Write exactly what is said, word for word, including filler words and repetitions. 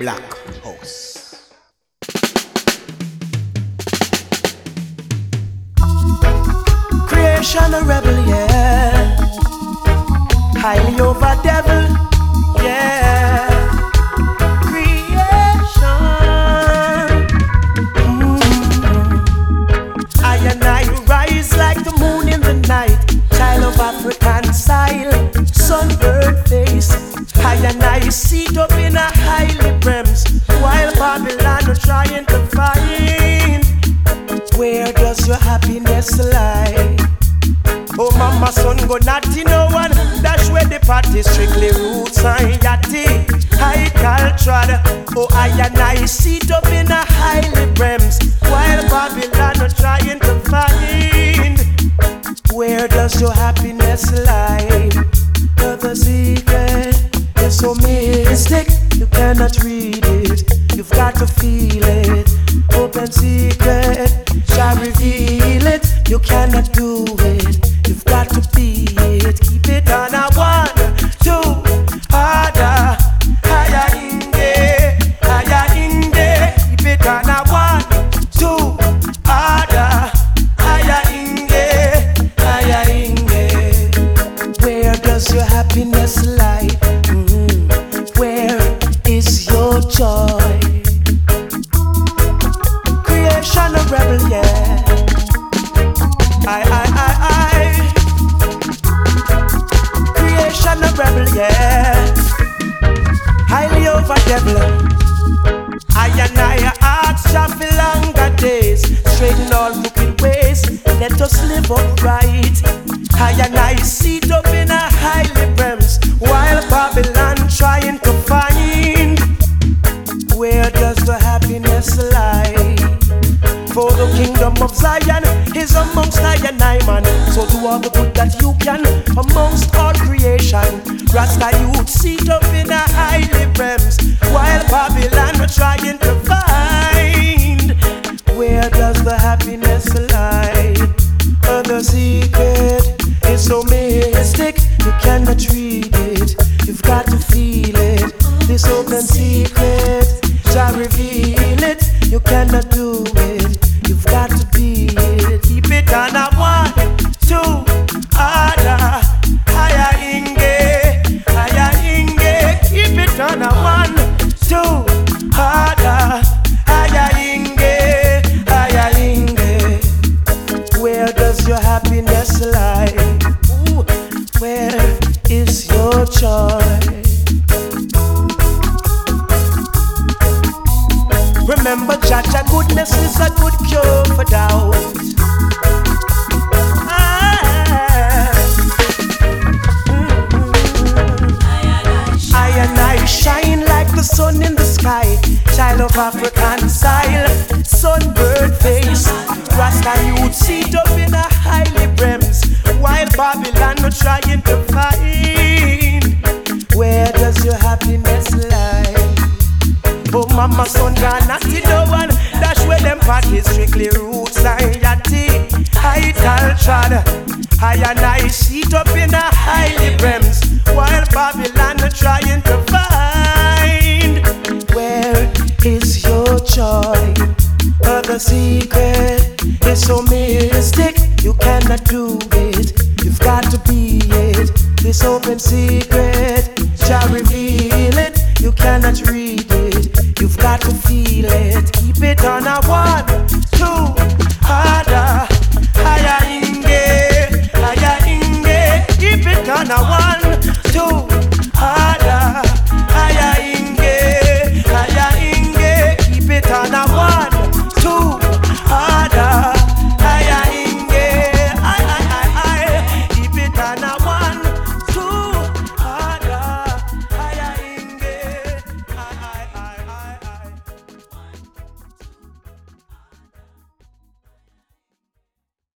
Black House. Creation a rebel, yeah. Highly over devil, yeah. Creation. Mm-hmm. I and I rise like the moon in the night. Child of African style, sunburned face. I and I sit up in a highly brems, while Babylon are trying to find. Where does your happiness lie? Oh mama son go naughty no one. Dash where the party strictly roots and yachty. High culture. Oh I and I sit up in a highly brems, while Babylon are trying to find. Where does your happiness lie? But the secret is so mystic, you cannot read it. You've got to feel it. Open secret shall reveal it. You cannot do it. You've got to be it. Keep it on a one, two, harder, higher in there, higher in there. Keep it on a one, two, harder, higher in there, higher in there. Where does your happiness lie? Mm-hmm. Where is your joy? Creation of rebel, yeah. I, I, I, I. Creation of rebel, yeah. Highly over devil. I and I ask Jah for longer days, straighten all crooked ways. Let us live upright. I and I sit up in a highly brems, while Babylon trying to find. Where does the happiness lie? For the kingdom of Zion is amongst I and I, man. So do all the good that you can amongst all creation. Rasta youth sit up in a highly brems, while Babylon are trying to find. Where does the happiness lie? Oh, the secret is so mystic, you cannot read it. You've got to feel it. This open secret shall reveal it. You cannot do it. You've got to be it. Keep it on a one, two, harder, higher inge, higher inge. Keep it on a one, two, harder, higher inge, higher inge. Where does your happiness lie? Ooh, where is your joy? Remember, Jaja, goodness is a good cure for doubt. Ah. Mm-hmm. I and I shine like the sun in the sky. Child of African style, sunbird face. Rasta youth sit up in a highly brems, while Babylon are trying to find. Where does your happiness lie? Oh mama son gone naughty no one. Dash where them parties strictly roots and yachty. High culture. I and I sit up in a highly brems, while Babylon are trying to find. Where is your joy? Oh, the secret is so mystic, you cannot do it. You've got to be it. This open secret shall reveal it. You cannot read it. You've got to feel it. Keep it on a one, two.